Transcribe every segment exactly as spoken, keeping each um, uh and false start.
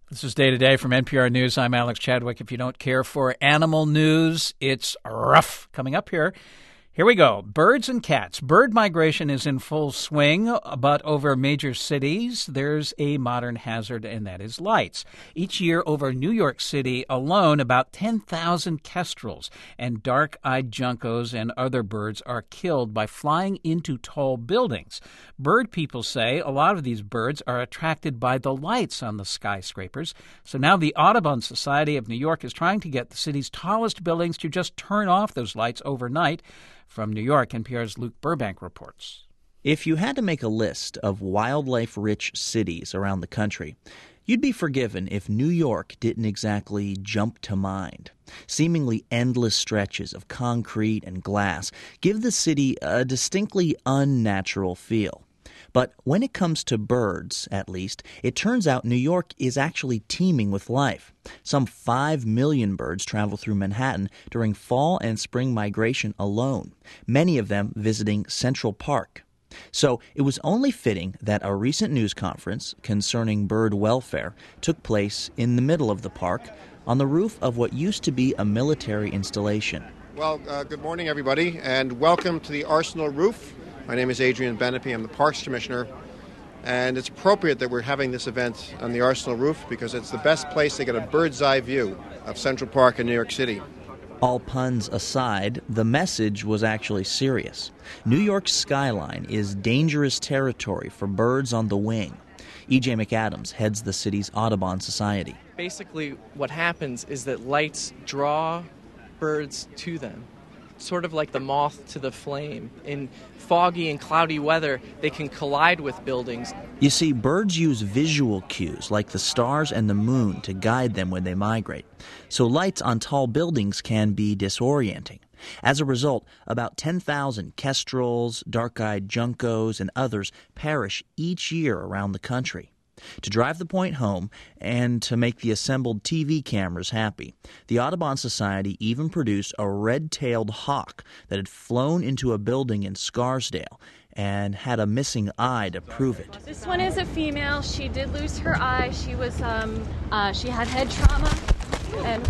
This is Day to Day from N P R News. I'm Alex Chadwick. If you don't care for animal news, it's rough. Coming up here, here we go. Birds and cats. Bird migration is in full swing, but over major cities, there's a modern hazard, and that is lights. Each year over New York City alone, about ten thousand kestrels and dark-eyed juncos and other birds are killed by flying into tall buildings. Bird people say a lot of these birds are attracted by the lights on the skyscrapers. So now the Audubon Society of New York is trying to get the city's tallest buildings to just turn off those lights overnight. From New York, N P R's Luke Burbank reports. If you had to make a list of wildlife-rich cities around the country, you'd be forgiven if New York didn't exactly jump to mind. Seemingly endless stretches of concrete and glass give the city a distinctly unnatural feel. But when it comes to birds, at least, it turns out New York is actually teeming with life. Some five million birds travel through Manhattan during fall and spring migration alone, many of them visiting Central Park. So it was only fitting that a recent news conference concerning bird welfare took place in the middle of the park on the roof of what used to be a military installation. Well, uh, good morning, everybody, and welcome to the Arsenal Roof. My name is Adrian Benepe. I'm the Parks Commissioner, and it's appropriate that we're having this event on the Arsenal Roof because it's the best place to get a bird's-eye view of Central Park in New York City. All puns aside, the message was actually serious. New York's skyline is dangerous territory for birds on the wing. E J McAdams heads the city's Audubon Society. Basically, what happens is that lights draw birds to them, sort of like the moth to the flame. In foggy and cloudy weather, they can collide with buildings. You see, birds use visual cues like the stars and the moon to guide them when they migrate. So lights on tall buildings can be disorienting. As a result, about ten thousand kestrels, dark-eyed juncos, and others perish each year around the country. To drive the point home and to make the assembled T V cameras happy, the Audubon Society even produced a red-tailed hawk that had flown into a building in Scarsdale and had a missing eye to prove it. This one is a female. She did lose her eye. She was, um, uh, she had head trauma, and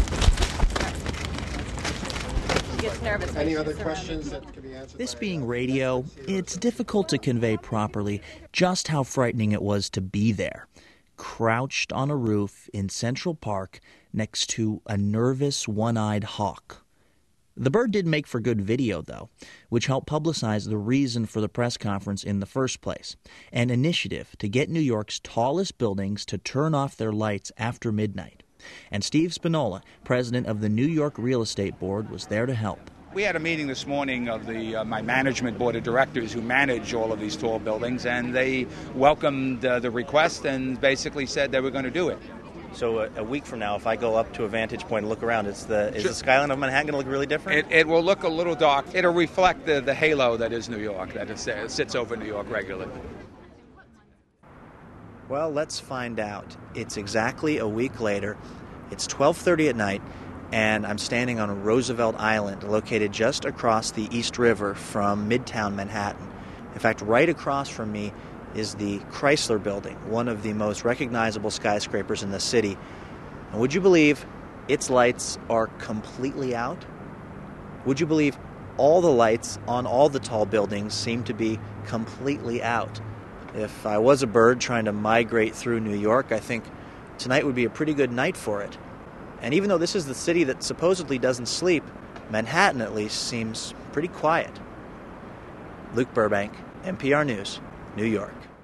she gets nervous. Any other questions that can be answered? This being radio, it's difficult to convey properly just how frightening it was to be there, crouched on a roof in Central Park next to a nervous, one-eyed hawk. The bird did make for good video, though, which helped publicize the reason for the press conference in the first place, an initiative to get New York's tallest buildings to turn off their lights after midnight. And Steve Spinola, president of the New York Real Estate Board, was there to help. We had a meeting this morning of the uh, my management board of directors who manage all of these tall buildings, and they welcomed uh, the request and basically said they were going to do it. So a, a week from now, if I go up to a vantage point and look around, it's the, is the skyline of Manhattan going to look really different? It, it will look a little dark. It'll reflect the, the halo that is New York, that is, uh, sits over New York regularly. Well, let's find out. It's exactly a week later. It's twelve thirty at night, and I'm standing on Roosevelt Island, located just across the East River from Midtown Manhattan. In fact, right across from me is the Chrysler Building, one of the most recognizable skyscrapers in the city. And would you believe its lights are completely out? Would you believe all the lights on all the tall buildings seem to be completely out? If I was a bird trying to migrate through New York, I think tonight would be a pretty good night for it. And even though this is the city that supposedly doesn't sleep, Manhattan at least seems pretty quiet. Luke Burbank, N P R News, New York.